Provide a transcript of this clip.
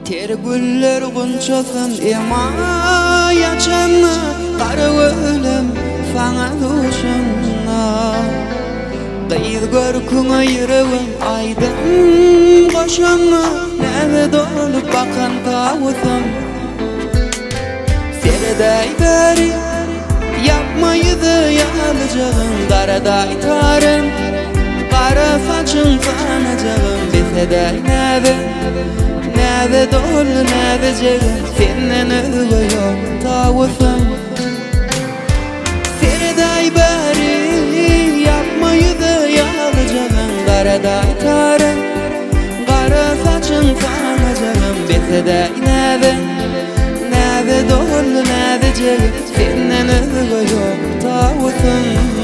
Ter güller gunçasın ema yaşanna Qara ölüm faňa duşunna Gyýy görküňe ýüregim aýdym goşanna Näme dolup bakan tawusam Sereday beri yapmaydı yalıcağım Qaraday tarım qara saçın sanacağım Beseday näde dolu näde jegim Senden özge yok tawusam Sereday beri yapmaydı yalıcağım Qaraday tarım qara saçın sanacağım Beseday näde dolu näde jegim Senden özge yok tawusam